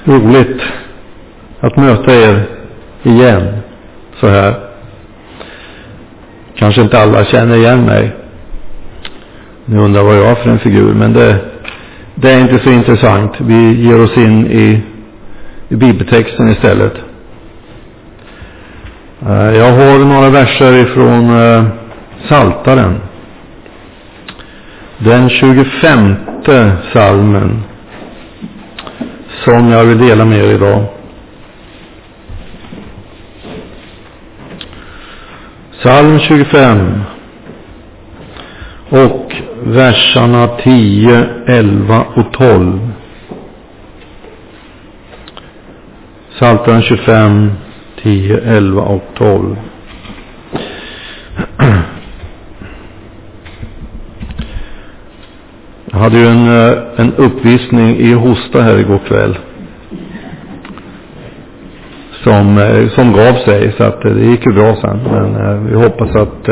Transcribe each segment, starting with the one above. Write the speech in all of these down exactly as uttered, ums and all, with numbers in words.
roligt att möta er igen så här. Kanske inte alla känner igen mig. Ni undrar vad jag har för en figur, men det, det är inte så intressant. Vi ger oss in i, i bibeltexten istället. Jag har några verser ifrån Psaltaren. Den tjugofemte psalmen som jag vill dela med er idag. Psalm tjugofem och verserna tio, elva och tolv. Psaltaren tjugofem, tio, elva och tolv. Jag hade ju en, en uppvisning i hosta här igår kväll som, som gav sig, så att det gick ju bra sen. Men vi hoppas att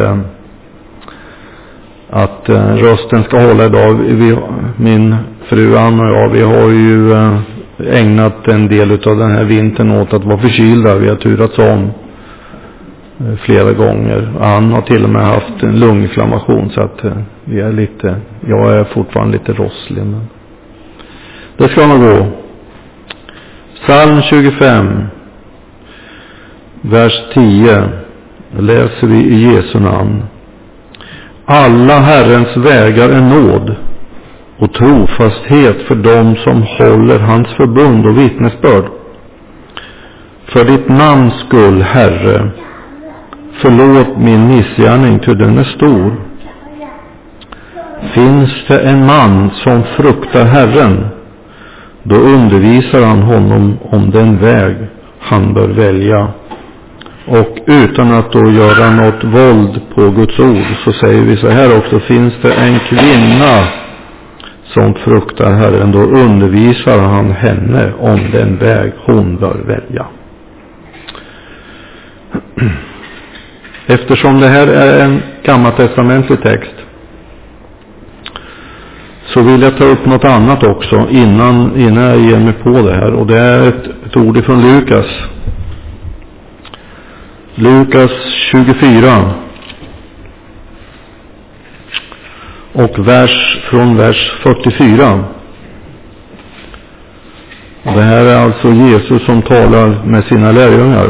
att rösten ska hålla idag. Vi, min fru Ann och jag, vi har ju ägnat en del av den här vintern åt att vara förkylda. Vi har turats om flera gånger. Ann har till och med haft en lunginflammation, så att vi är lite, jag är fortfarande lite rosslig, men det ska nog gå. Psalm tjugofem, vers tio, läser vi i Jesu namn. Alla Herrens vägar är nåd och trofasthet för dem som håller hans förbund och vittnesbörd. För ditt namns skull, Herre, förlåt min missgärning, ty den är stor. Finns det en man som fruktar Herren, då undervisar han honom om den väg han bör välja. Och utan att då göra något våld på Guds ord, så säger vi så här också: finns det en kvinna som fruktar Herren, då undervisar han henne om den väg hon bör välja. Eftersom det här är en gammaltestamentlig text, så vill jag ta upp något annat också innan, innan jag ger mig på det här. Och det är ett, ett ord från Lukas. Lukas tjugofyra. Och vers från vers fyrtiofyra. Det här är alltså Jesus som talar med sina lärjungar.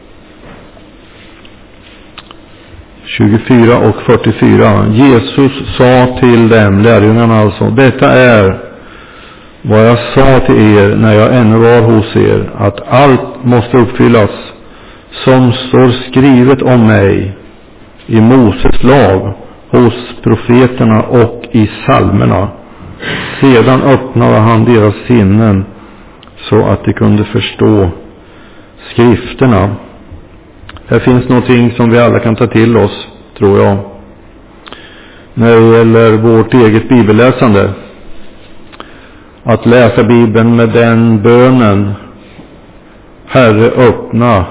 tjugofyra och fyrtiofyra. Jesus sa till dem, lärjungarna alltså: detta är vad jag sa till er när jag ännu var hos er, att allt måste uppfyllas som står skrivet om mig i Moses lag, hos profeterna och i psalmerna. Sedan öppnade han deras sinnen så att de kunde förstå skrifterna. Här finns någonting som vi alla kan ta till oss, tror jag, när det gäller vårt eget bibelläsande. Att läsa Bibeln med den bönen: Herre, öppna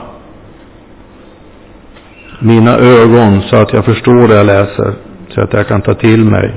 mina ögon så att jag förstår det jag läser, så att jag kan ta till mig.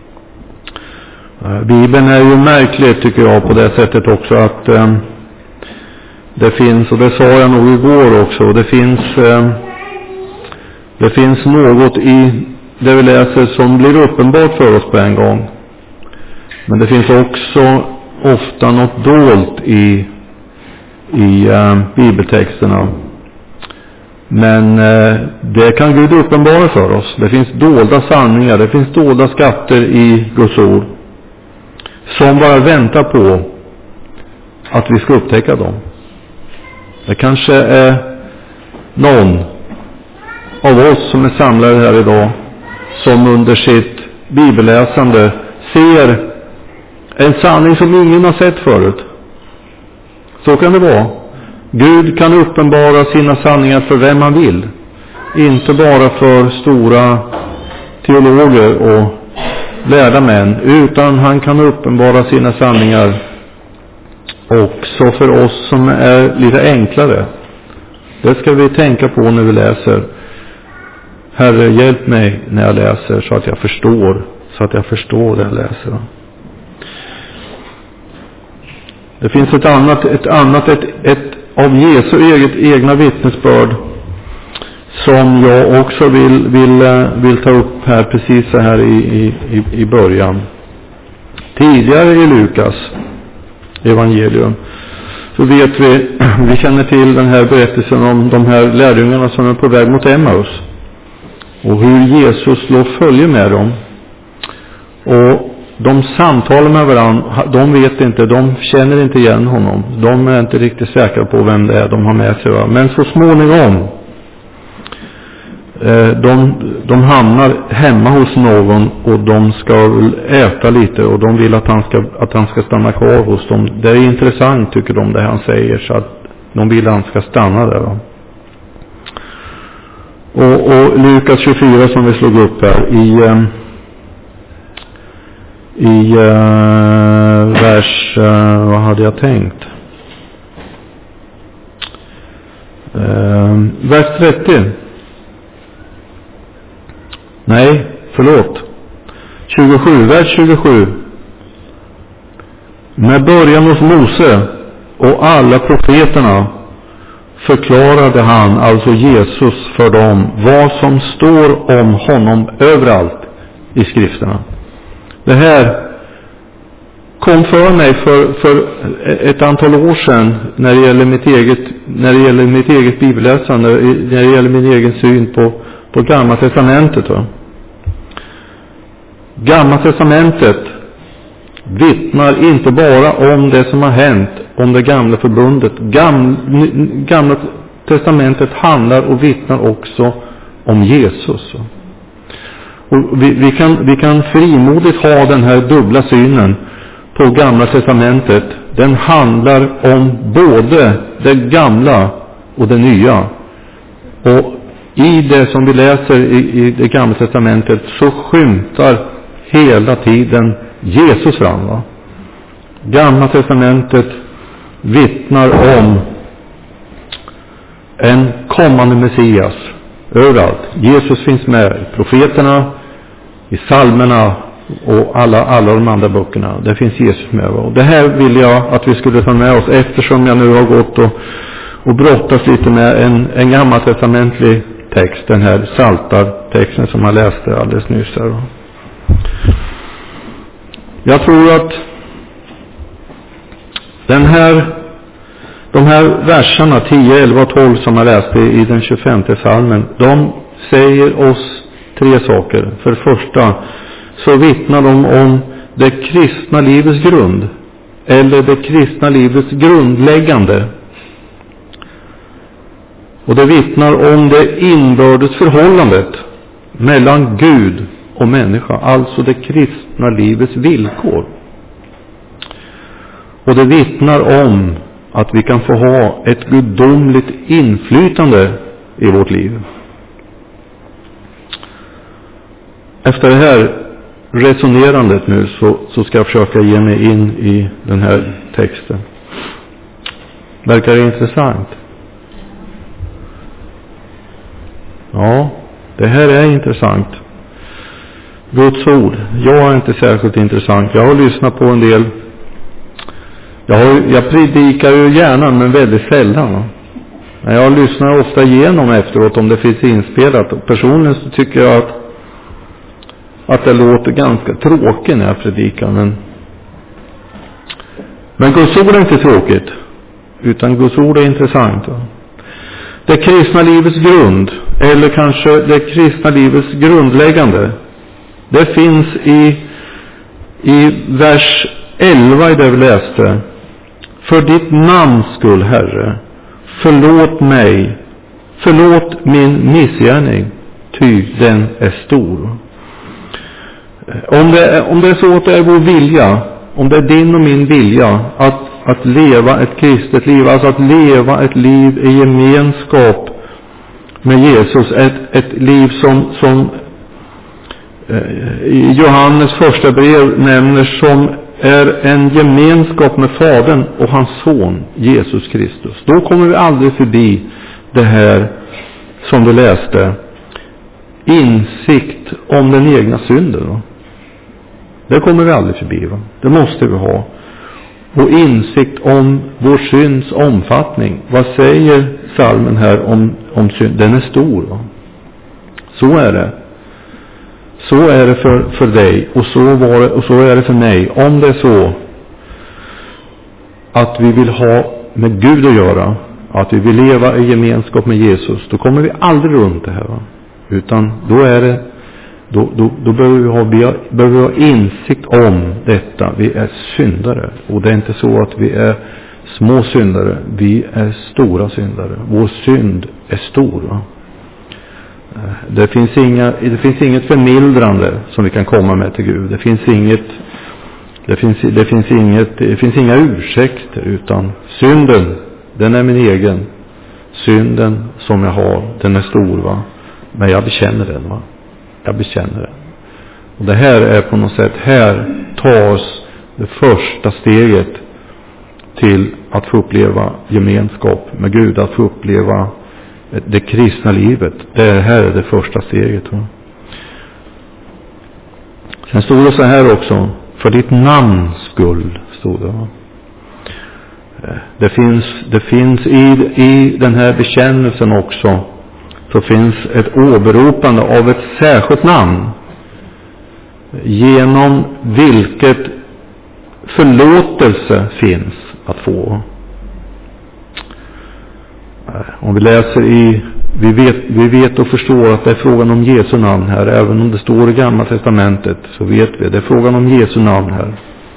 Bibeln är ju märklig, tycker jag, på det sättet också att eh, det finns, och det sa jag nog igår också, det finns eh, det finns något i det vi läser som blir uppenbart för oss på en gång. Men det finns också ofta något dolt i i eh, bibeltexterna. Men eh, det kan Gud uppenbara för oss. Det finns dolda sanningar, det finns dolda skatter i Guds ord som bara väntar på att vi ska upptäcka dem. Det kanske är någon av oss som är samlade här idag som under sitt bibelläsande ser en sanning som ingen har sett förut. Så kan det vara. Gud kan uppenbara sina sanningar för vem man vill. Inte bara för stora teologer och lärda män, utan han kan uppenbara sina sanningar också för oss som är lite enklare. Det ska vi tänka på när vi läser. Herre, hjälp mig när jag läser så att jag förstår, så att jag förstår det jag läser. Det finns ett annat, ett annat, ett, ett av Jesu eget egna vittnesbörd som jag också vill, vill, vill ta upp här precis så här i, i, i början. Tidigare i Lukas evangelium så vet vi, vi känner till den här berättelsen om de här lärjungarna som är på väg mot Emmaus. Och hur Jesus slår följe med dem. Och de samtalar med varandra, de vet inte, de känner inte igen honom. De är inte riktigt säkra på vem det är de har med sig. Va? Men så småningom, de, de hamnar hemma hos någon och de ska väl äta lite och de vill att han ska, att han ska stanna kvar hos dem. Det är intressant tycker de det han säger, så att de vill att han ska stanna där. Va? Och, och Lukas tjugofyra som vi slog upp här i i uh, vers uh, vad hade jag tänkt uh, vers trettio nej förlåt tjugosju, vers tjugosju. Med början hos Mose och alla profeterna förklarade han, alltså Jesus, för dem vad som står om honom överallt i skrifterna. Det här kom för mig för, för ett antal år sedan när det gäller mitt eget, när det gäller mitt eget bibelläsande, när det gäller min egen syn på, på Gamla testamentet. Va? Gamla testamentet vittnar inte bara om det som har hänt, om det gamla förbundet. Gamla, gamla testamentet handlar och vittnar också om Jesus. Och vi, vi, kan, vi kan frimodigt ha den här dubbla synen på Gamla testamentet. Den handlar om både det gamla och det nya. Och i det som vi läser i, i det Gamla testamentet så skymtar hela tiden Jesus fram. Va? Gamla testamentet vittnar om en kommande Messias överallt. Jesus finns med i profeterna, i psalmerna och alla, alla de andra böckerna. Där finns Jesus med. Och det här vill jag att vi skulle ta med oss, eftersom jag nu har gått och, och brottats lite med en, en gammaltestamentlig text, den här Saltartexten som jag läste alldeles nyss här. Jag tror att den här, de här verserna tio, elva och tolv som jag läste i den tjugofemte psalmen, de säger oss tre saker. För det första så vittnar de om det kristna livets grund, eller det kristna livets grundläggande. Och det vittnar om det inbördes förhållandet mellan Gud och människa, alltså det kristna livets villkor. Och det vittnar om att vi kan få ha ett gudomligt inflytande i vårt liv. Efter det här resonerandet nu så, så ska jag försöka ge mig in i den här texten. Verkar det intressant? Ja, det här är intressant. Guds ord. Jag är inte särskilt intressant. Jag har lyssnat på en del. Jag, har, jag predikar ju gärna, men väldigt sällan. Va? Men jag lyssnar ofta igenom efteråt om det finns inspelat. Och personligen så tycker jag att, att det låter ganska tråkigt när jag predikar. Men, men Guds ord är inte tråkigt. Utan Guds ord är intressant. Va? Det kristna livets grund, eller kanske det kristna livets grundläggande, det finns i, i vers elva i det vi läste. För ditt namns skull, Herre, förlåt mig, förlåt min missgärning, ty den är stor. Om det, om det är så att det är vår vilja, om det är din och min vilja att, att leva ett kristet liv, alltså att leva ett liv i gemenskap med Jesus, ett, ett liv som, som i Johannes första brev nämner som är en gemenskap med Fadern och hans son Jesus Kristus. Då kommer vi aldrig förbi det här som vi läste, insikt om den egna synden. Va? Det kommer vi aldrig förbi. Va? Det måste vi ha. och insikt om vår synds omfattning. Vad säger psalmen här om, om synd? Den är stor. Va? Så är det. Så är det för, för dig och så, var det, och så är det för mig. Om det är så att vi vill ha med Gud att göra, att vi vill leva i gemenskap med Jesus, då kommer vi aldrig runt det här. Va? Utan då är det Då, då, då behöver, vi ha, behöver vi ha insikt om detta. Vi är syndare. Och det är inte så att vi är små syndare. Vi är stora syndare. Vår synd är stor. Va? Det finns, inga, det finns inget förmildrande som vi kan komma med till Gud. Det finns inget det finns, det finns inget det finns inga ursäkter, utan synden, den är min egen. Synden som jag har, den är stor. Va? Men jag bekänner den. Va? Jag bekänner det. Och det här är på något sätt, här tas det första steget till att få uppleva gemenskap med Gud, att få uppleva det kristna livet. Det här är det första steget. Va? Sen stod det så här också, för ditt namns skull, stod det. Va? Det finns, det finns i, i den här bekännelsen också, så finns ett åberopande av ett särskilt namn, genom vilket förlåtelse finns att få. Om vi läser i, vi vet, vi vet och förstår att det är frågan om Jesu namn här, även om det står i Gamla testamentet, så vet vi, det är frågan om Jesu namn här.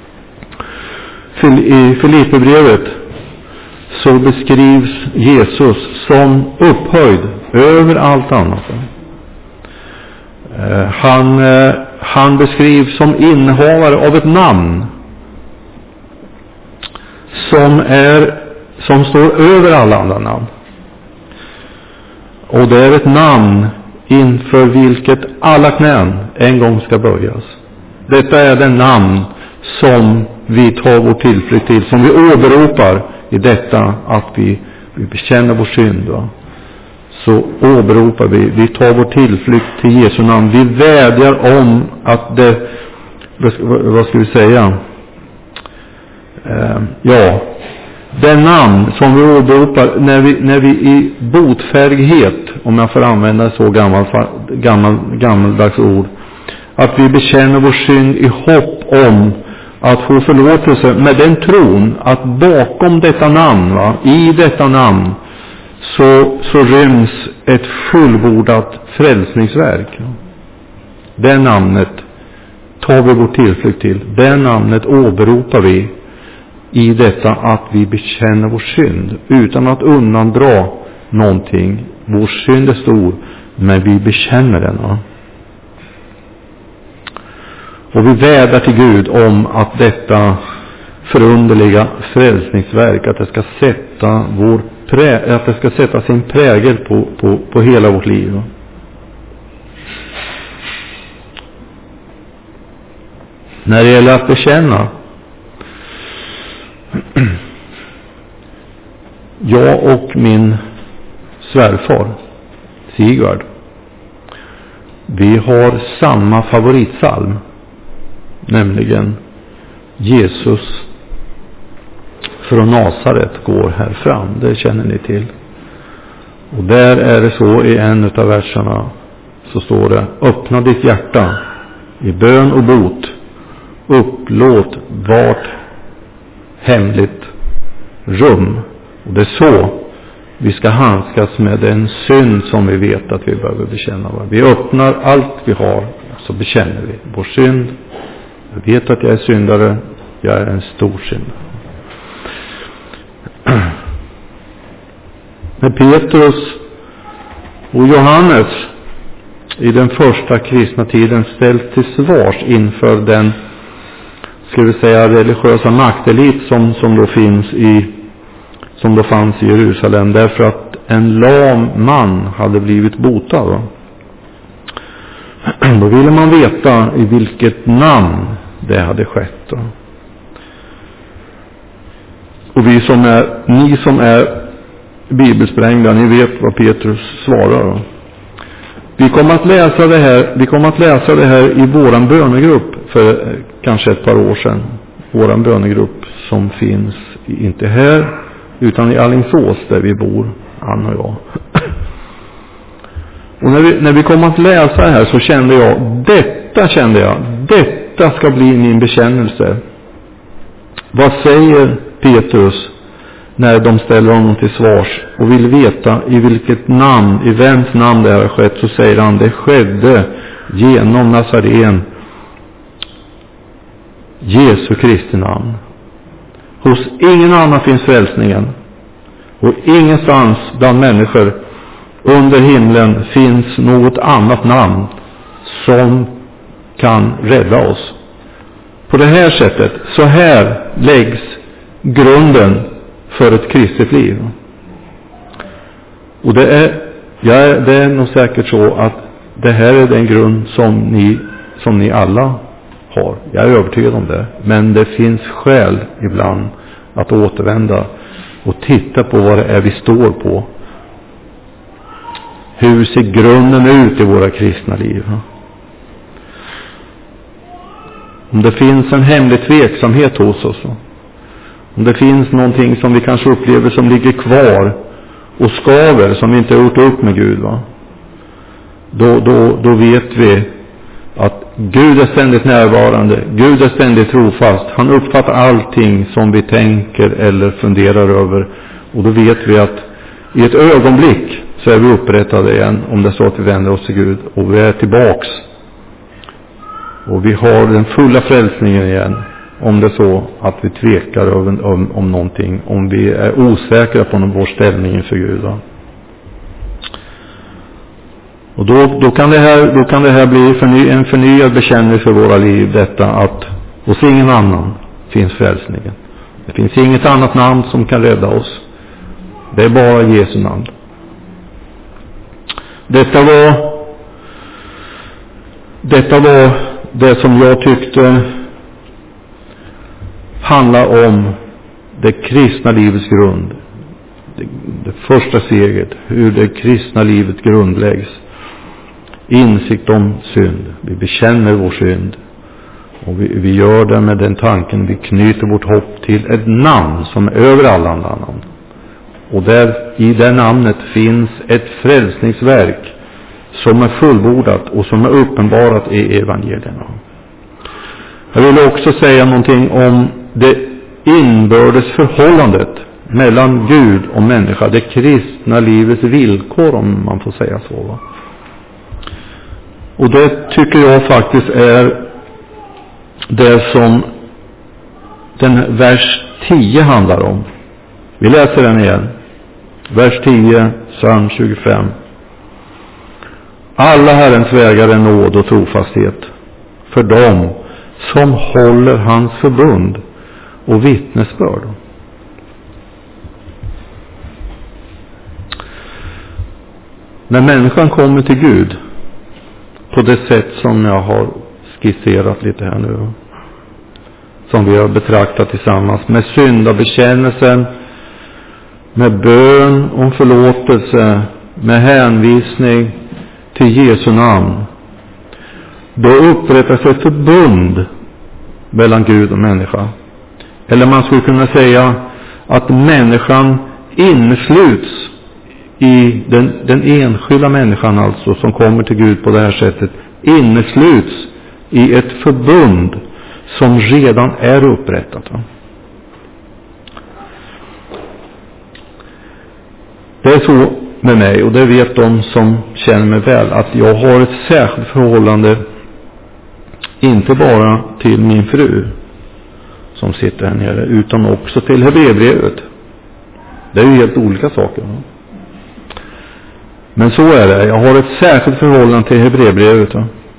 I Filipperbrevet så beskrivs Jesus som upphöjd över allt annat. Han, han beskrivs som innehavare av ett namn som är som står över alla andra namn. Och det är ett namn inför vilket alla knän en gång ska böjas. Detta är den namn som vi tar vår tillflykt till, som vi åberopar i detta att vi, vi bekänner vår synd. Va? Så åberopar vi, vi tar vår tillflykt till Jesu namn. Vi vädjar om att det, vad ska vi säga? Eh, ja, den namn som vi åberopar när vi, när vi i botfärdighet, om jag får använda så gammal, gammal, gammaldags ord, att vi bekänner vår synd i hopp om att få förlåtelse, med den tron att bakom detta namn, va, i detta namn, så, så ryms ett fullbordat frälsningsverk. Det namnet tar vi vår tillflykt till. Det namnet åberopar vi i detta att vi bekänner vår synd utan att undandra någonting. Vår synd är stor, men vi bekänner den. Va? Och vi vädjar till Gud om att detta förunderliga frälsningsverk, att det ska sätta vår prä, att det ska sätta sin prägel på, på, på hela vårt liv. När det gäller att bekänna, jag och min svärfar Sigvard, vi har samma favoritsalm, nämligen Jesus från Nasaret går här fram. Det känner ni till. Och där är det så, i en av verserna så står det: öppna ditt hjärta i bön och bot, upplåt vart hemligt rum. Och det är så vi ska handskas med den synd som vi vet att vi behöver bekänna. Vi öppnar allt vi har, så bekänner vi vår synd. Jag vet att jag är syndare, jag är en stor syndare. När Petrus och Johannes i den första kristna tiden ställs till svars inför den, ska vi säga, religiösa maktelit som, som då finns i som då fanns i Jerusalem, därför att en lam man hade blivit botad. Va? Då ville man veta i vilket namn det hade skett. Då. Och vi som är, ni som är bibelsprängda, ni vet vad Petrus svarar. Då. Vi kommer att läsa det här, vi kommer att läsa det här i våran bönegrupp för kanske ett par år sedan. våran bönegrupp som finns inte här utan i Alingsås där vi bor, Anna och jag. Och när vi, när vi kom att läsa det här så kände jag, detta kände jag, detta ska bli min bekännelse. Vad säger Petrus när de ställer honom till svars och vill veta i vilket namn, i vems namn det har skett, så säger han, det skedde genom Nazaren, Jesu Kristi namn. Hos ingen annan finns frälsningen, och ingenstans bland människor under himlen finns något annat namn som kan rädda oss. På det här sättet, så här läggs grunden för ett kristet liv. Och det är, ja, det är nog säkert så att det här är den grund som ni, som ni alla har. Jag är övertygad om det. Men det finns skäl ibland att återvända och titta på vad det är vi står på. Hur ser grunden ut i våra kristna liv? Om det finns en hemlig tveksamhet hos oss, om det finns någonting som vi kanske upplever som ligger kvar och skaver, som vi inte har gjort upp med Gud, va? Då, då, då vet vi att Gud är ständigt närvarande. Gud är ständigt trofast. Han uppfattar allting som vi tänker eller funderar över. Och då vet vi att i ett ögonblick så är vi upprättade igen, om det är så att vi vänder oss till Gud. Och vi är tillbaks. Och vi har den fulla frälsningen igen, om det är så att vi tvekar om, om, om någonting. Om vi är osäkra på vår ställning inför Gud. Och då, då, kan det här, då kan det här bli förny, en förnyad bekännelse för våra liv, detta att hos ingen annan finns frälsningen. Det finns inget annat namn som kan rädda oss. Det är bara Jesu namn. Detta var detta var det som jag tyckte handlar om det kristna livets grund. Det, det första steget, hur det kristna livet grundläggs. Insikt om synd. Vi bekänner vår synd. Och vi, vi gör det med den tanken. Vi knyter vårt hopp till ett namn som är över alla andra namn. Och där, i det namnet finns ett frälsningsverk som är fullbordat och som är uppenbarat i evangelierna. Jag vill också säga någonting om det inbördes förhållandet mellan Gud och människa. Det kristna livets villkor, om man får säga så, va? Och det tycker jag faktiskt är det som den vers tio handlar om. Vi läser den igen. Vers tio, psalm tjugofem. Alla Herrens vägar är nåd och trofasthet för dem som håller hans förbund och vittnesbörd. När människan kommer till Gud på det sätt som jag har skisserat lite här nu, som vi har betraktat tillsammans, med syndabekännelsen, med bön om förlåtelse, med hänvisning till Jesu namn, då upprättas ett förbund mellan Gud och människa. Eller man skulle kunna säga att människan insluts i den, den enskilda människan, alltså som kommer till Gud på det här sättet, innesluts i ett förbund som redan är upprättat. Det är så med mig, och det vet de som känner mig väl, att jag har ett särskilt förhållande inte bara till min fru som sitter här nere, utan också till Hebreerbrevet. Det är ju helt olika saker. Men så är det. Jag har ett särskilt förhållande till Hebreerbrevet.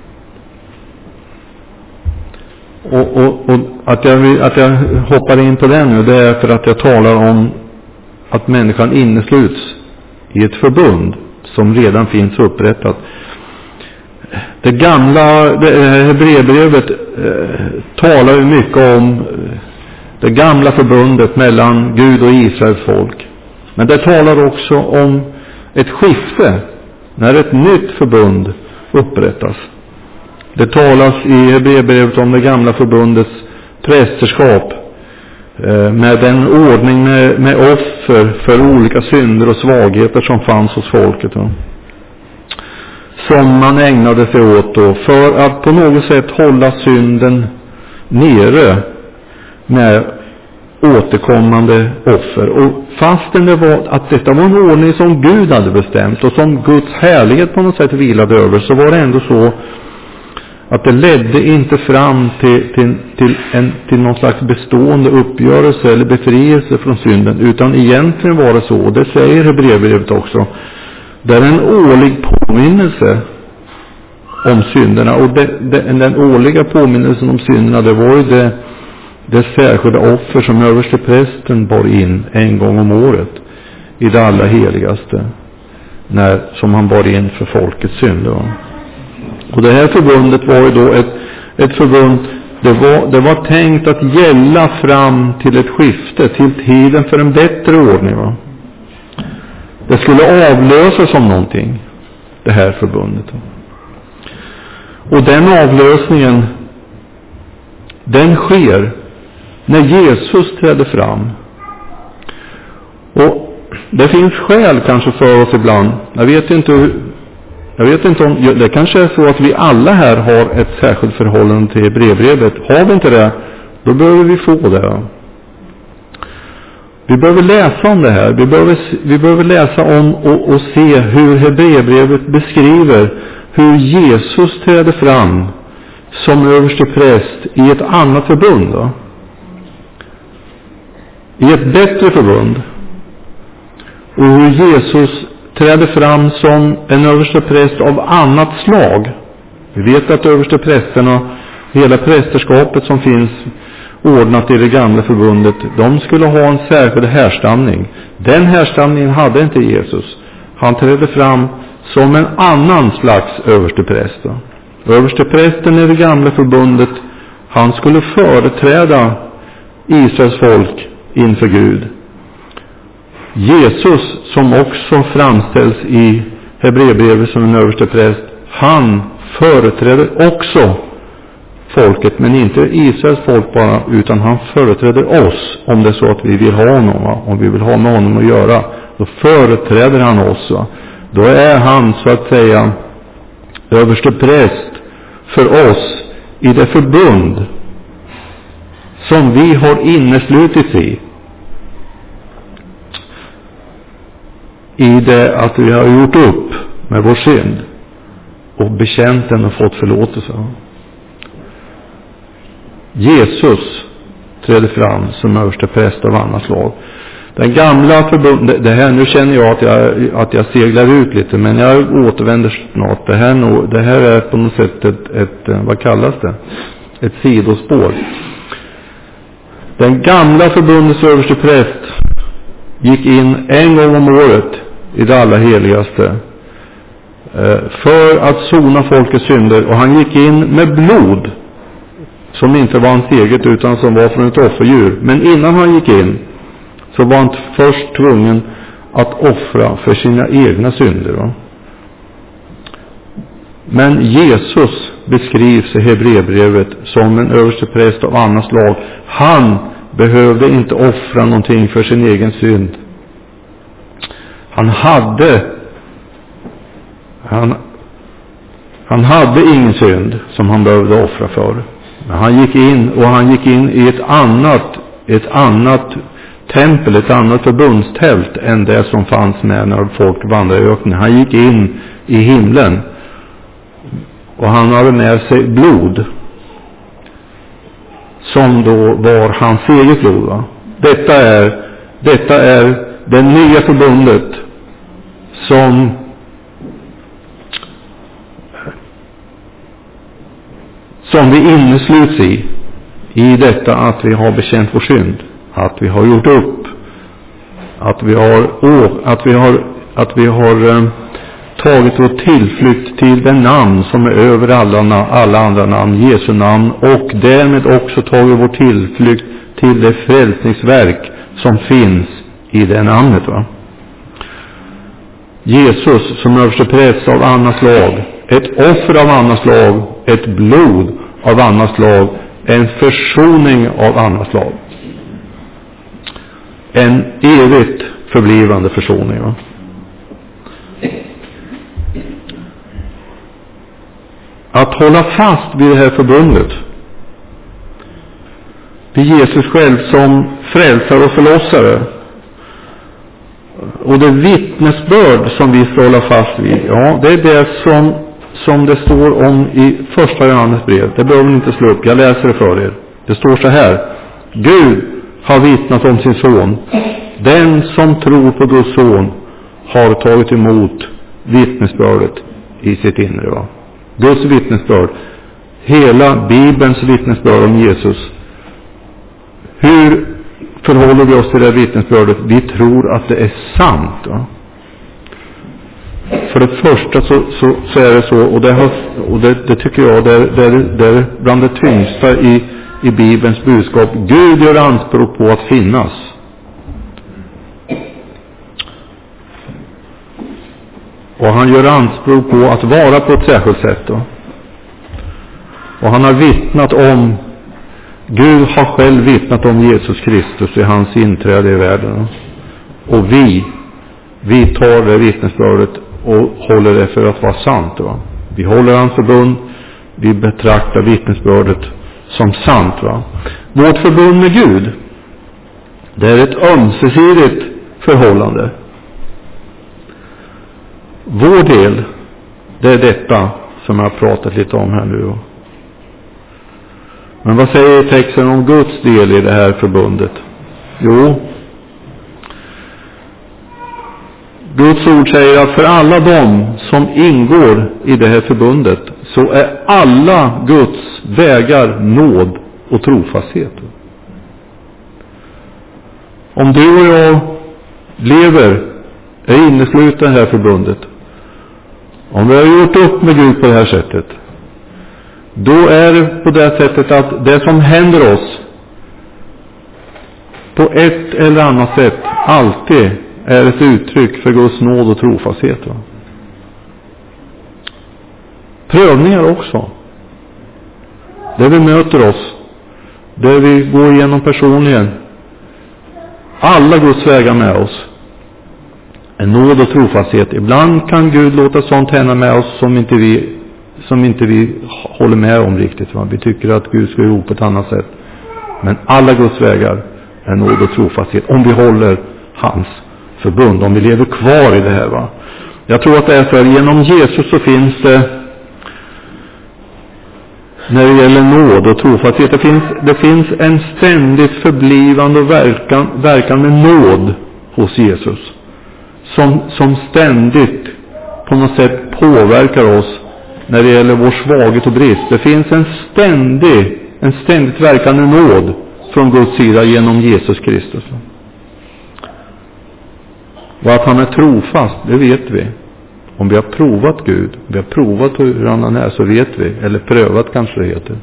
Och, och, och att, jag, att jag hoppar in på det nu, det är för att jag talar om att människan innesluts i ett förbund som redan finns upprättat. Det gamla det Hebreerbrevet eh, talar ju mycket om det gamla förbundet mellan Gud och Israels folk. Men det talar också om ett skifte när ett nytt förbund upprättas. Det talas i Hebreerbrevet om det gamla förbundets prästerskap, med den ordning med, med offer för olika synder och svagheter som fanns hos folket då, som man ägnade sig åt då, för att på något sätt hålla synden nere med återkommande offer. Och fastän det var att detta var en ordning som Gud hade bestämt och som Guds härlighet på något sätt vilade över, så var det ändå så att det ledde inte fram till, till, till, en, till någon slags bestående uppgörelse eller befrielse från synden, utan egentligen var det så, och det säger Hebreerbrevet också, det är en årlig påminnelse om synderna. Och det, det, den årliga påminnelsen om synderna, det var ju det, det särskilda offer som överste prästen bar in en gång om året i det allra heligaste, när, som han bar in för folkets synder. Och det här förbundet var ju då ett, ett förbund, det var, det var tänkt att gälla fram till ett skifte, till tiden för en bättre ordning. Va? Det skulle avlösas som någonting, det här förbundet. Och den avlösningen, den sker när Jesus trädde fram. Och det finns skäl kanske för oss ibland. Jag vet inte hur, jag vet inte om, det kanske är så att vi alla här har ett särskilt förhållande till Hebreerbrevet. Har vi inte det, då behöver vi få det. Vi behöver läsa om det här. Vi behöver, vi behöver läsa om och, och se hur Hebreerbrevet beskriver hur Jesus trädde fram som överste präst i ett annat förbund. Då. I ett bättre förbund. Och hur Jesus trädde fram som en överste präst av annat slag. Vi vet att överste prästerna, hela prästerskapet som finns ordnat i det gamla förbundet, de skulle ha en särskild härstamning. Den härstamningen hade inte Jesus. Han trädde fram som en annan slags överstepräst. Översteprästen i det gamla förbundet, han skulle företräda Israels folk inför Gud. Jesus, som också framställs i Hebreerbrevet som en överstepräst, han företräder också folket, men inte Israels folk bara, utan han företräder oss. Om det är så att vi vill ha honom, va? Om vi vill ha med honom att göra, då företräder han oss. Va? Då är han så att säga överste präst för oss i det förbund som vi har inneslutits i. I det att vi har gjort upp med vår synd och bekänt den och fått förlåtelse. Jesus trädde fram som överste präst av annat slag. Den gamla förbundet, det här, nu känner jag att jag, att jag seglar ut lite, men jag återvänder snart. Det här, det här är på något sätt ett, ett, vad kallas det? Ett sidospår. Den gamla förbundets överste präst gick in en gång om året i det allra heligaste för att sona folkets synder, och han gick in med blod som inte var hans eget utan som var från ett offerdjur. Men innan han gick in så var han först tvungen att offra för sina egna synder. Va? Men Jesus beskrivs i Hebreerbrevet som en överstepräst av annat slag. Han behövde inte offra någonting för sin egen synd. Han hade han, han hade ingen synd som han behövde offra för. Men han gick in, och han gick in i ett annat ett annat tempel, ett annat förbundstält än det som fanns med när folk vandrade i öknen. Han gick in i himlen, och han hade med sig blod som då var hans eget blod. Va? Detta är detta är det nya förbundet som som vi innesluts i i detta att vi har bekänt vår synd, att vi har gjort upp, att vi har att vi har att vi har eh, tagit vår tillflykt till den namn som är över alla alla andra namn, Jesu namn, och därmed också tagit vår tillflykt till det frälsningsverk som finns i det namnet. Va? Jesus som överstepräst av annat slag, ett offer av annat slag, ett blod av annat slag, en försoning av annat slag. En evigt förblivande försoning. Va? Att hålla fast vid det här förbundet, vid Jesus själv som frälsare och förlossare, och det vittnesbörd som vi ska hålla fast vid, ja, det är det som, som det står om i första Johannes brev. Det behöver ni inte slå upp, jag läser det för er. Det står så här: Gud har vittnat om sin son. Den som tror på Guds son har tagit emot vittnesbördet i sitt inre. Va? Guds vittnesbörd, hela Bibelns vittnesbörd om Jesus. Hur förhåller vi oss till det vittnesbördet? Vi tror att det är sant. Va? För det första så, så, så är det så, och det, har, och det, det tycker jag det är, det, är, det är bland det tyngsta i, i Bibelns budskap. Gud gör anspråk på att finnas. Och han gör anspråk på att vara på ett särskilt sätt. Då. Och han har vittnat om, Gud har själv vittnat om Jesus Kristus i hans inträde i världen. Och vi, vi tar det vittnesbördet och håller det för att vara sant. Va? Vi håller hans förbund, vi betraktar vittnesbördet som sant. Va? Vårt förbund med Gud, det är ett ömsesidigt förhållande. Vår del, det är detta som jag har pratat lite om här nu. Men vad säger texten om Guds del i det här förbundet? Jo, Guds ord säger att för alla de som ingår i det här förbundet så är alla Guds vägar nåd och trofasthet. Om du och jag lever, är inneslutna i det här förbundet, om vi har gjort upp med Gud på det här sättet, då är det på det sättet att det som händer oss på ett eller annat sätt alltid är ett uttryck för Guds nåd och trofasthet. Va? Prövningar också. Där vi möter oss, där vi går igenom personligen, alla Guds vägar med oss. En nåd och trofasthet. Ibland kan Gud låta sånt hända med oss som inte vi, som inte vi håller med om riktigt. Va? Vi tycker att Gud ska göra på ett annat sätt. Men alla Guds vägar är nåd och trofasthet. Om vi håller hans förbund. Om vi lever kvar i det här. Va? Jag tror att det är så här. Genom Jesus så finns det, när det gäller nåd och trofasthet, det finns, det finns en ständigt förblivande och verkan, verkande nåd hos Jesus. Som, som ständigt på något sätt påverkar oss när det gäller vår svaghet och brist. Det finns en ständig, en ständigt verkande nåd från Guds sida genom Jesus Kristus. Och att han är trofast, det vet vi. Om vi har provat Gud, vi har provat hur han är, så vet vi. Eller prövat kanske det heter.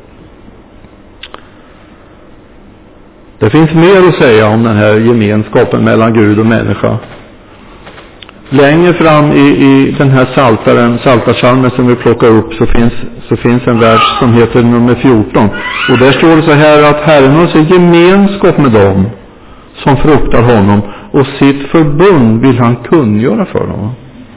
Det finns mer att säga om den här gemenskapen mellan Gud och människa. Längre fram i, i den här saltaren, saltarsalmen som vi plockar upp, så finns, så finns en vers som heter nummer fjorton. Och där står det så här att Herren har sig gemenskap med dem som fruktar honom, och sitt förbund vill han kungöra för dem.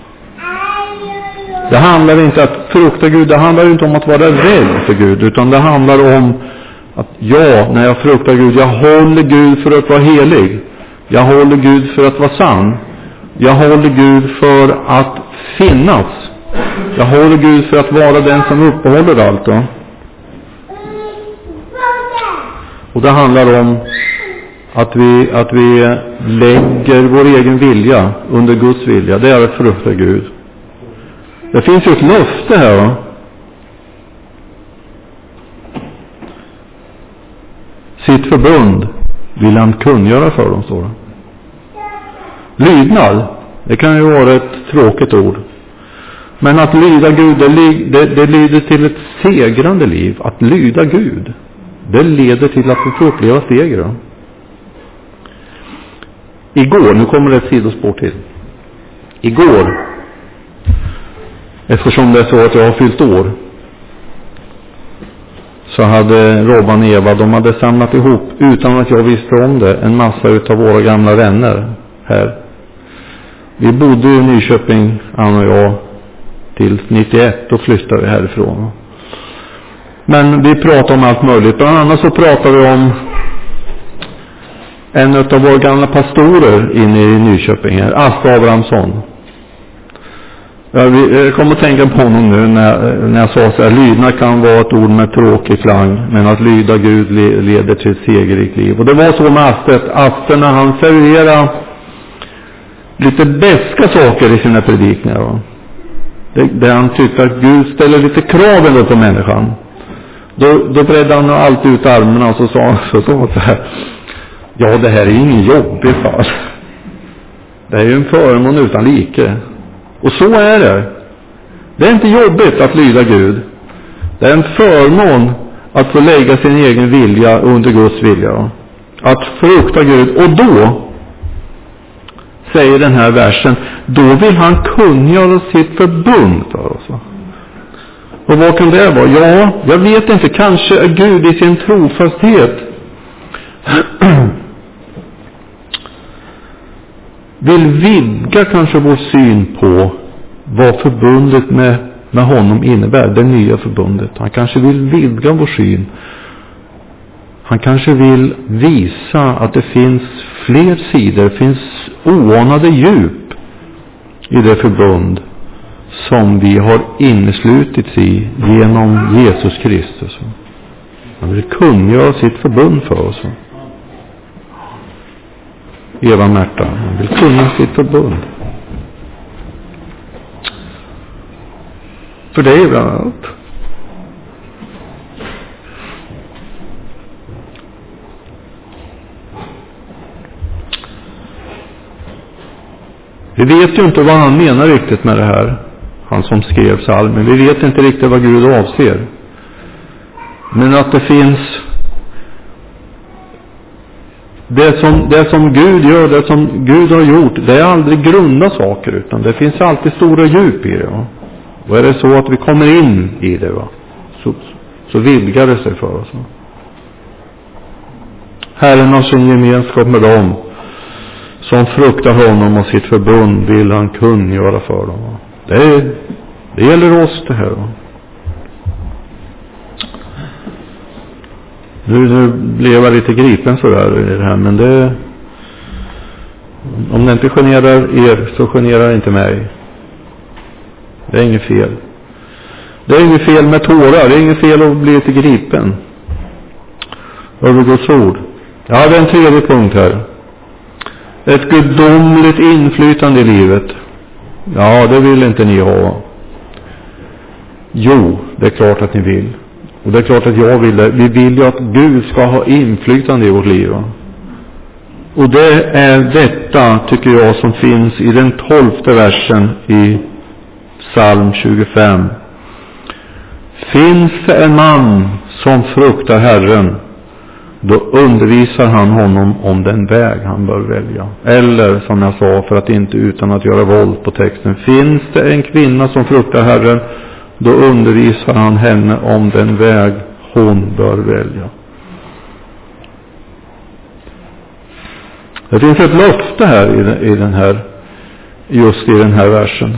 Det handlar inte att frukta Gud, det handlar inte om att vara rädd för Gud, utan det handlar om att ja, när jag fruktar Gud, jag håller Gud för att vara helig. Jag håller Gud för att vara sann. Jag håller Gud för att finnas. Jag håller Gud för att vara den som uppehåller allt. Då. Och det handlar om att vi, att vi lägger vår egen vilja under Guds vilja. Det är att frukta Gud. Det finns ju ett löfte här. Va? Sitt förbund vill han kungöra för dem, står det. Lydnad, det kan ju vara ett tråkigt ord. Men att lyda Gud, det, det, det leder till ett segrande liv. Att lyda Gud, det leder till att vi får uppleva seger. Igår, nu kommer det ett sidospår till. Igår, eftersom det är så att jag har fyllt år, så hade Robban och Eva, de hade samlat ihop, utan att jag visste om det, en massa utav våra gamla vänner här. Vi bodde i Nyköping, han och jag, till nittioett och flyttade härifrån. Men vi pratade om allt möjligt. Bland annat så pratade vi om en av våra gamla pastorer inne i Nyköping här, Asta Abrahamsson. Jag kommer att tänka på honom nu när, när jag sa så här: lydnad kan vara ett ord med tråkig klang, men att lyda Gud leder till ett segerrikt liv. Och det var så med Astet. Asten, när han serverade lite beska saker i sina predikningar, va? Det, det han tyckte att Gud ställer lite krav ändå på människan. Då, då bredde han alltid ut armarna och så sa han så, så, så här: ja, det här är ingen jobbig fall. Det är ju en förmån utan like. Och så är det. Det är inte jobbigt att lyda Gud. Det är en förmån att få lägga sin egen vilja under Guds vilja. Att frukta Gud. Och då, säger den här versen, då vill han kungöra sitt förbund för oss. Och vad kan det vara? Ja, jag vet inte. Kanske är Gud i sin trofasthet vill vidga kanske vår syn på vad förbundet med, med honom innebär, det nya förbundet. Han kanske vill vidga vår syn. Han kanske vill visa att det finns fler sidor, det finns oanade djup i det förbund som vi har inneslutits i genom Jesus Kristus. Han vill kungöra sitt förbund för oss. Eva Märta, han vill kunna sitt förbund. För det är bland annat. Vi vet ju inte vad han menar riktigt med det här. Han som skrev psalmen. Vi vet inte riktigt vad Gud avser. Men att det finns Det som, det som Gud gör, det som Gud har gjort, det är aldrig grunda saker, utan det finns alltid stora djup i det. Va? Och är det så att vi kommer in i det, va? Så, så vidgar det sig för oss. Va? Herren har sin gemenskap med dem som fruktar honom, och sitt förbund vill han kungöra för dem. Va? Det, är, det gäller oss det här. Va? Nu, nu blev jag lite gripen sådär i det här, men det, om det inte generar er så generar det inte mig. Det är inget fel. Det är inget fel med tårar, det är inget fel att bli lite gripen över Guds ord. Jag hade en tredje punkt här. Ett gudomligt inflytande i livet. Ja, det vill inte ni ha. Jo, det är klart att ni vill. Och det är klart att jag vill det. Vi vill ju att Gud ska ha inflytande i vårt liv. Va? Och det är detta, tycker jag, som finns i den tolfte versen i psalm tjugofem. Finns det en man som fruktar Herren, då undervisar han honom om den väg han bör välja. Eller, som jag sa, för att inte utan att göra våld på texten, finns det en kvinna som fruktar Herren, då undervisar han henne om den väg hon bör välja. Det finns ett löfte här i den här, just i den här versen.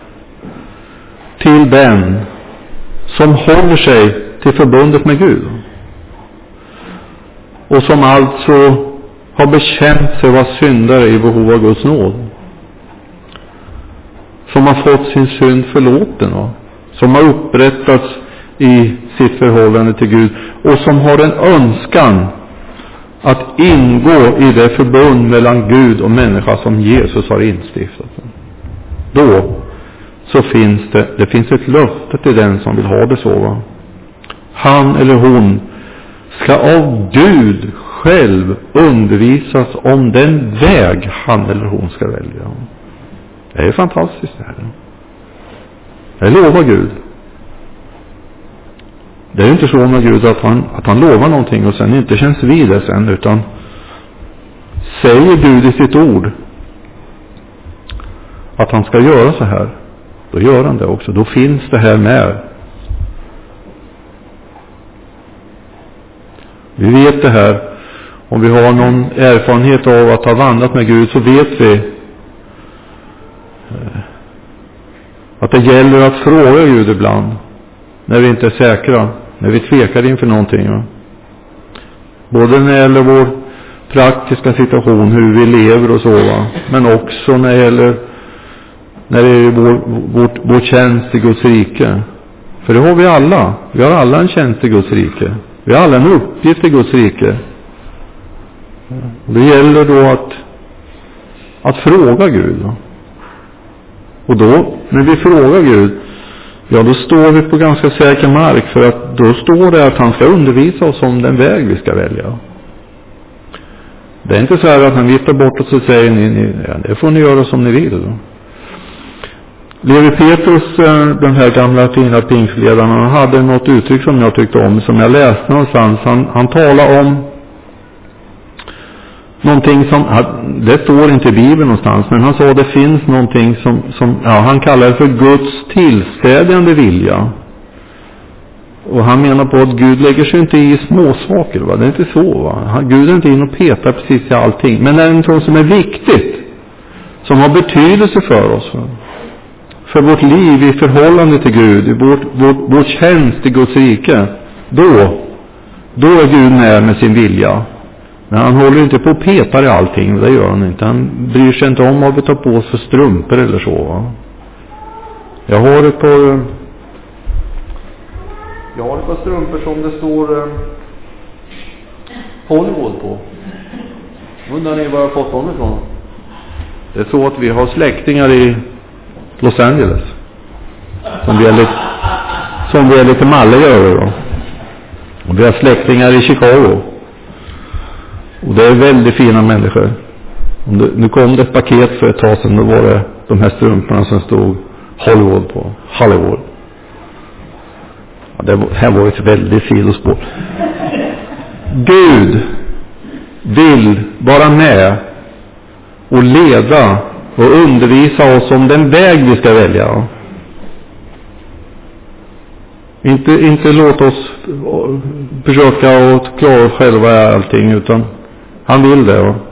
Till den som håller sig till förbundet med Gud. Och som alltså har bekänt sig vara syndare i behov av Guds nåd. Som har fått sin synd förlåten, va? Som har upprättats i sitt förhållande till Gud, och som har en önskan att ingå i det förbund mellan Gud och människa som Jesus har instiftat. Då så finns det, det finns ett löfte till den som vill ha det så. Va? Han eller hon ska av Gud själv undervisas om den väg han eller hon ska välja. Det är fantastiskt det här. Jag lovar Gud. Det är ju inte så med Gud att han, att han lovar någonting och sen inte känns vid det sen, utan säger Gud i sitt ord att han ska göra så här, då gör han det också. Då finns det här med. Vi vet det här. Om vi har någon erfarenhet av att ha vandrat med Gud så vet vi att det gäller att fråga Gud ibland. När vi inte är säkra. När vi tvekar inför någonting. Ja. Både när det gäller vår praktiska situation. Hur vi lever och så. Va? Men också när det gäller när det är vår, vår, vår tjänst i Guds rike. För det har vi alla. Vi har alla en tjänst i Guds rike. Vi har alla en uppgift i Guds rike. Det gäller då att att fråga Gud. Va? Och då, när vi frågar Gud, ja då står vi på ganska säker mark, för att då står det att han ska undervisa oss om den väg vi ska välja. Det är inte så här att han viftar bort och så säger ni, ni ja, det får ni göra som ni vill. Levi Petrus, den här gamla fina pingsledaren, han hade något uttryck som jag tyckte om, som jag läste någonstans. Han, han talade om någonting som, det står inte i Bibeln någonstans, men han sa att det finns någonting som, som ja, han kallar det för Guds tillstädjande vilja. Och han menar på att Gud lägger sig inte i småsaker, va? Det är inte så, va? Han, Gud är inte in och petar precis i allting. Men det är något som är viktigt, som har betydelse för oss, va? För vårt liv i förhållande till Gud, i vårt, vårt, vår tjänst i Guds rike. Då, då är Gud med med sin vilja. Men han håller inte på och petar i allting, det gör han inte. Han bryr sig inte om vad vi tar på oss för strumpor eller så, va? Jag har ett par Jag har ett par strumpor som det står eh, Hollywood på. Undrar ni var jag har fått dem ifrån? Det är så att vi har släktingar i Los Angeles som vi är lite, som vi är lite malliga över då. Och vi har släktingar i Chicago. Och det är väldigt fina människor. Nu kom det ett paket för ett tag sedan. Då var det de här strumporna som stod Hollywood på. Hollywood. Ja, det här var ett väldigt sidospår. Gud vill vara med och leda och undervisa oss om den väg vi ska välja. Inte, inte låta oss försöka att klara oss själva i allting, utan han vill det. Va?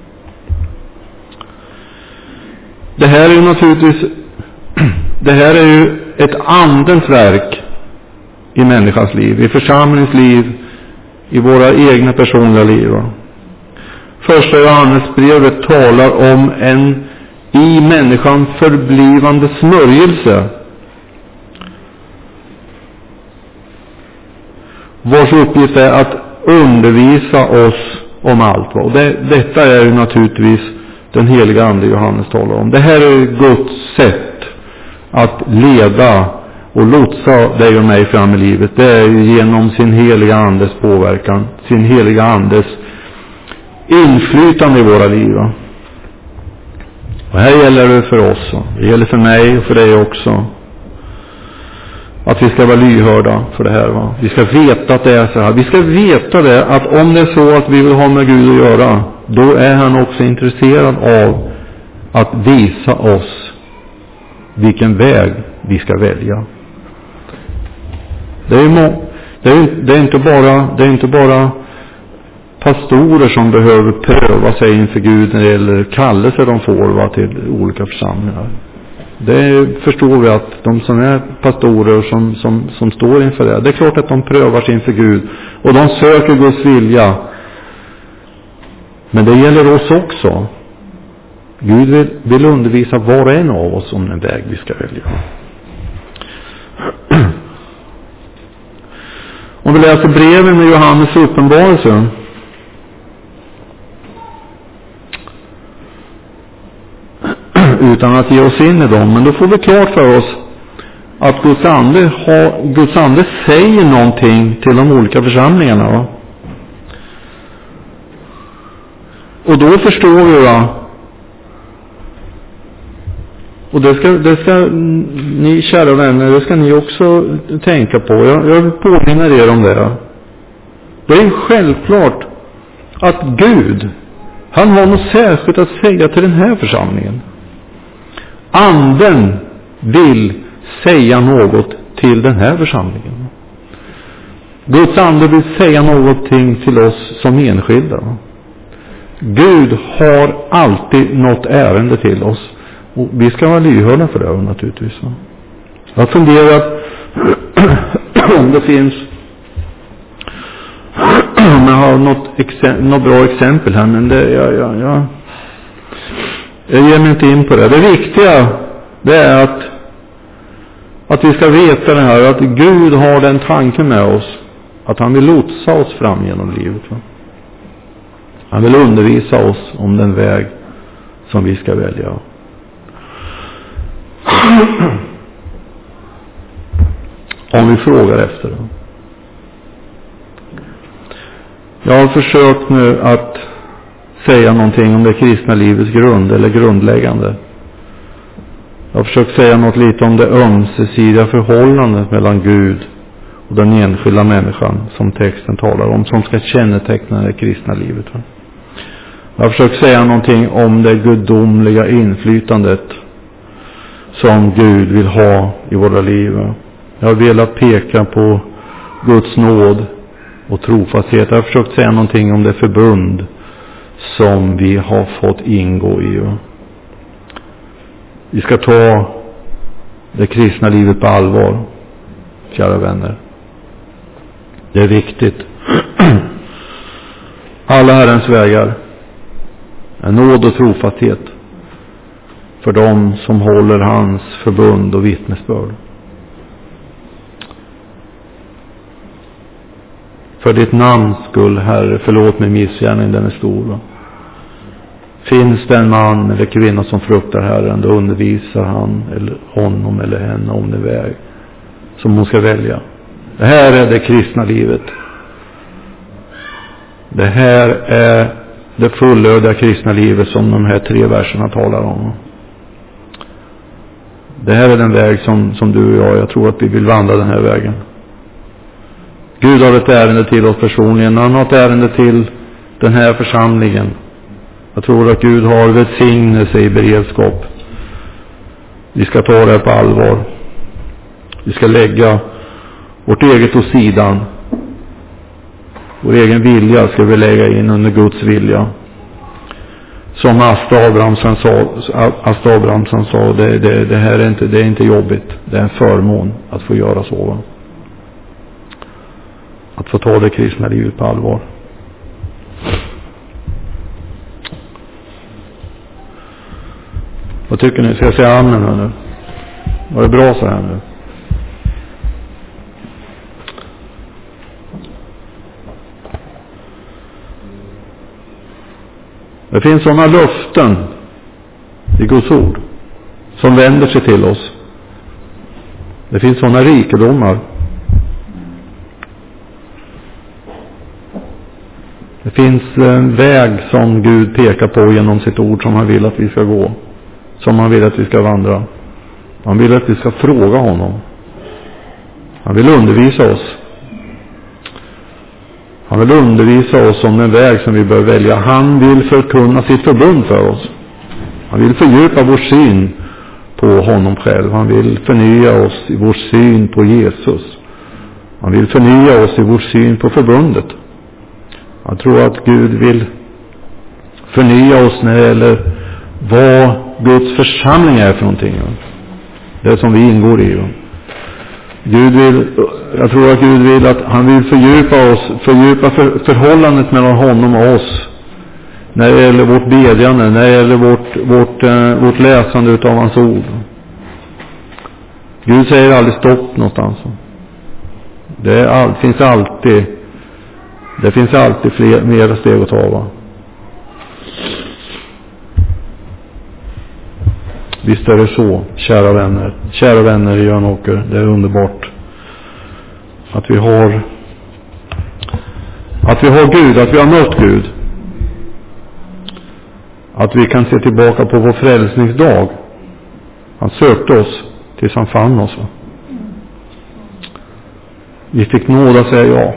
Det här är ju naturligtvis det här är ju ett andens verk i människans liv, i församlingens liv, i våra egna personliga liv. Va? Första Johannesbrevet talar om en i människan förblivande smörjelse, vars uppgift är att undervisa oss om allt. Och det, detta är ju naturligtvis den heliga ande Johannes talar om. Det här är Guds sätt att leda och lotsa dig och mig fram i livet. Det är ju genom sin heliga andes påverkan, sin heliga andes inflytande i våra liv. Och här gäller det för oss. Det gäller för mig och för dig också. Att vi ska vara lyhörda för det här. Va? Vi ska veta att det är så här. Vi ska veta det, att om det är så att vi vill ha med Gud att göra, då är han också intresserad av att visa oss vilken väg vi ska välja. Det är, må, det är, det är, inte, bara, det är inte bara pastorer som behöver pröva sig inför Gud när det gäller kallelser de får, va, till olika församlingar. Det förstår vi att de som är pastorer som, som, som står inför det, det är klart att de prövar sig inför Gud och de söker Guds vilja. Men det gäller oss också. Gud vill, vill undervisa var och en av oss om den väg vi ska välja. Om vi läser breven med Johannes uppenbarelse, utan att ge oss in i dem, men då får vi klart för oss att Guds ande, har, Guds ande säger någonting till de olika församlingarna. Va? Och då förstår vi, va? Och det ska, det ska ni kära vänner, det ska ni också tänka på. Jag, jag vill påminna er om det. Det är självklart att Gud, han har något särskilt att säga till den här församlingen. Anden vill säga något till den här församlingen. Guds ande vill säga någonting till oss som enskilda. Gud har alltid något ärende till oss. Och vi ska vara lyhörda för det naturligtvis. Jag har funderat om det finns om jag har något, exem- något bra exempel här, men det, jag, jag, jag, jag ger mig inte in på det. Det viktiga det är att att vi ska veta det här, att Gud har den tanken med oss att han vill lotsa oss fram genom livet. Va? Han vill undervisa oss om den väg som vi ska välja. Om vi frågar efter det. Jag har försökt nu att säga någonting om det kristna livets grund eller grundläggande. Jag har försökt säga något lite om det ömsesidiga förhållandet mellan Gud och den enskilda människan som texten talar om, som ska känneteckna det kristna livet. Jag har försökt säga någonting om det gudomliga inflytandet som Gud vill ha i våra liv. Jag har velat peka på Guds nåd och trofasthet. Jag har försökt säga någonting om det förbund som vi har fått ingå i. Vi ska ta det kristna livet på allvar, kära vänner. Det är viktigt. Alla Herrens vägar är nåd och trofasthet för dem som håller hans förbund och vittnesbörd. För ditt namns skull, Herre, förlåt mig missgärningen, den är stor. Va? Finns det en man eller kvinna som fruktar Herren, då undervisar han eller honom eller henne om den väg som hon ska välja. Det här är det kristna livet. Det här är det fullödiga kristna livet som de här tre verserna talar om. Det här är den väg som, som du och jag, jag tror att vi vill vandra den här vägen. Gud har ett ärende till oss personligen. Han har ett ärende till den här församlingen. Jag tror att Gud har välsignelse i beredskap. Vi ska ta det på allvar. Vi ska lägga vårt eget åt sidan. Vår egen vilja ska vi lägga in under Guds vilja. Som Asta Abrahamsson sa, Asta Abrahamsson sa det, det, det här är inte, det är inte jobbigt. Det är en förmån att få göra så. Att få ta det kristna livet på allvar. Vad tycker ni? Ska jag säga amen nu? Var det bra så här nu? Det finns sådana löften i Guds ord som vänder sig till oss. Det finns sådana rikedomar. Det finns en väg som Gud pekar på genom sitt ord som han vill att vi ska gå. Som han vill att vi ska vandra. Han vill att vi ska fråga honom. Han vill undervisa oss. Han vill undervisa oss om den väg som vi bör välja. Han vill förkunna sitt förbund för oss. Han vill fördjupa vår syn på honom själv. Han vill förnya oss i vår syn på Jesus. Han vill förnya oss i vår syn på förbundet. Jag tror att Gud vill förnya oss när det gäller vad Guds församling är för någonting. Det som vi ingår i. Gud vill, jag tror att Gud vill att han vill fördjupa oss, fördjupa för, förhållandet mellan honom och oss. När det gäller vårt bedjande, när det gäller vårt, vårt, eh, vårt läsande utav hans ord. Gud säger aldrig stopp någonstans. Det är all, finns alltid Det finns alltid fler, mer steg att ta. Va? Visst är det så, kära vänner. Kära vänner i Jönåker. Det är underbart att vi har att vi har Gud, att vi har mött Gud. Att vi kan se tillbaka på vår frälsningsdag. Han sökte oss tills han fann oss. Va? Vi fick nåda säga ja.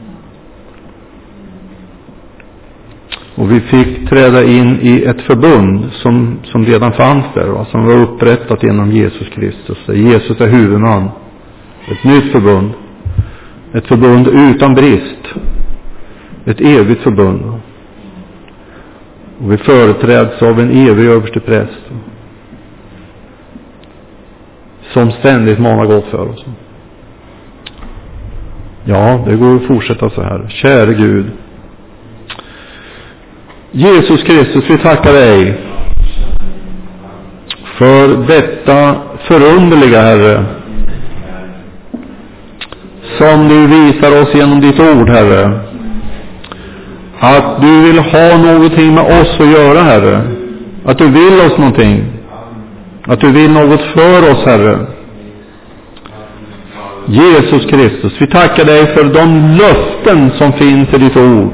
Och vi fick träda in i ett förbund som, som redan fanns där. Va? Som var upprättat genom Jesus Kristus. Jesus är huvudman. Ett nytt förbund. Ett förbund utan brist. Ett evigt förbund. Och vi företräds av en evig överste präst. Som ständigt manar gott för oss. Ja, det går att fortsätta så här. Käre Gud. Jesus Kristus, vi tackar dig för detta förunderliga, Herre, som du visar oss genom ditt ord, Herre. Att du vill ha någonting med oss att göra, Herre. Att du vill oss någonting. Att du vill något för oss, Herre. Jesus Kristus, vi tackar dig för de löften som finns i ditt ord.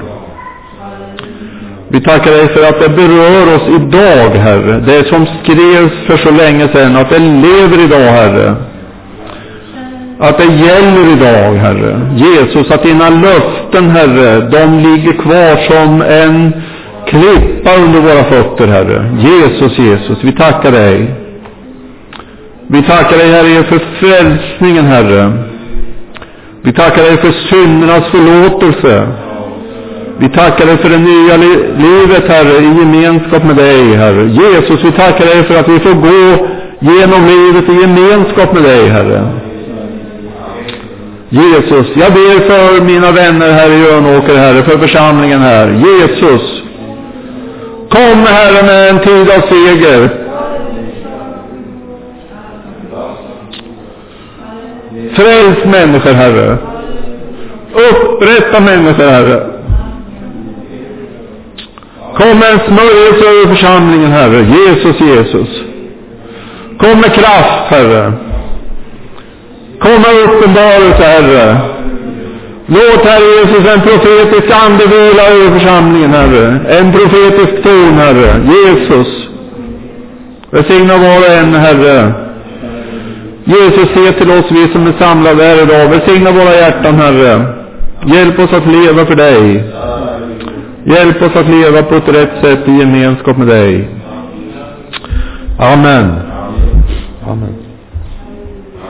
Vi tackar dig för att det berör oss idag, Herre. Det som skrevs för så länge sedan, att det lever idag, Herre. Att det gäller idag, Herre. Jesus, att dina löften, Herre, de ligger kvar som en klippa under våra fötter, Herre. Jesus, Jesus, vi tackar dig. Vi tackar dig, Herre, för frälsningen, Herre. Vi tackar dig för syndernas förlåtelse. Vi tackar dig för det nya li- livet, Herre, i gemenskap med dig, Herre. Jesus, vi tackar dig för att vi får gå genom livet i gemenskap med dig, Herre. Jesus, jag ber för mina vänner här i Jönåker, Herre, för församlingen här. Jesus, kom, Herre, med en tid av seger. Fräls människor, Herre. Upprätta människor, Herre. Kom med en smörjelse över församlingen, Herre. Jesus, Jesus. Kom med kraft, Herre. Kom med uppenbarelse, Herre. Låt, Herre Jesus, en profetisk ande vila över församlingen, Herre. En profetisk ton, Herre. Jesus. Välsigna var och en, Herre. Jesus, se till oss, vi som är samlade här idag. Välsigna våra hjärtan, Herre. Hjälp oss att leva för dig. Hjälp oss att leva på ett rätt sätt i gemenskap med dig. Amen.